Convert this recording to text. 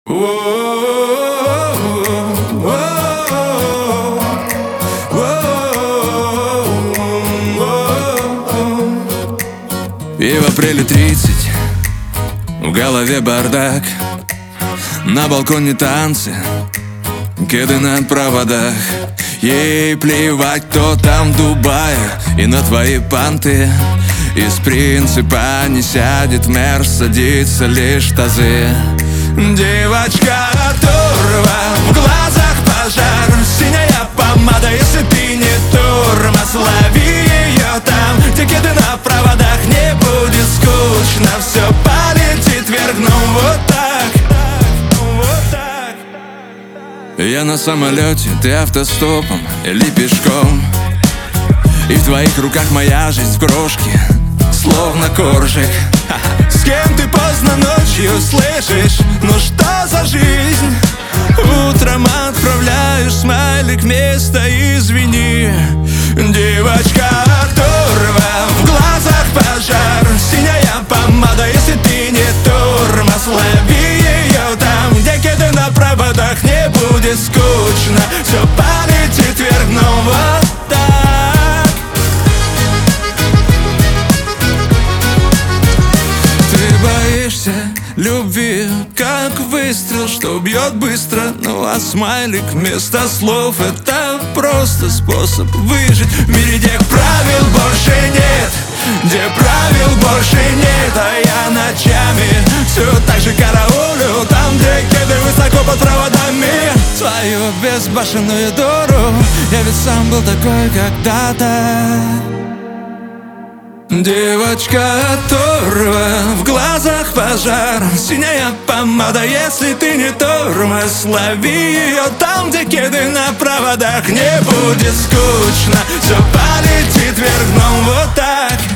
И в апреле 30 в голове бардак, на балконе танцы, кеды на проводах. Ей плевать, кто там в Дубае, и на твои панты. Из принципа не сядет мэр, садится лишь в тазы. Девочка оторва, в глазах пожар, синяя помада, если ты не тормоз, лови ее там, где кеды на проводах. Не будет скучно, все полетит вверх, ну вот так, вот так. Я на самолете, ты автостопом или пешком, и в твоих руках моя жизнь в крошке, словно коржик. С кем ты поздно ночью слышишь? Ну что за жизнь? Утром отправляешь смайлик вместо извини. Девочка оторва, в глазах пожар, синяя помада, если ты не тормоз, лови ее там, где кеды на проводах. Не будет скучно, все полетит вверх, но вот так. Боишься любви, как выстрел, что бьет быстро. Ну а смайлик вместо слов — это просто способ выжить в мире, где правил больше нет, где правил больше нет. А я ночами все так же караулю там, где кеды высоко под проводами. Свою безбашенную дуру, я ведь сам был такой когда-то. Девочка оторва, в глазах пожар, синяя помада, если ты не тормоз, лови ее там, где кеды на проводах. Не будет скучно, все полетит вверх, но вот так.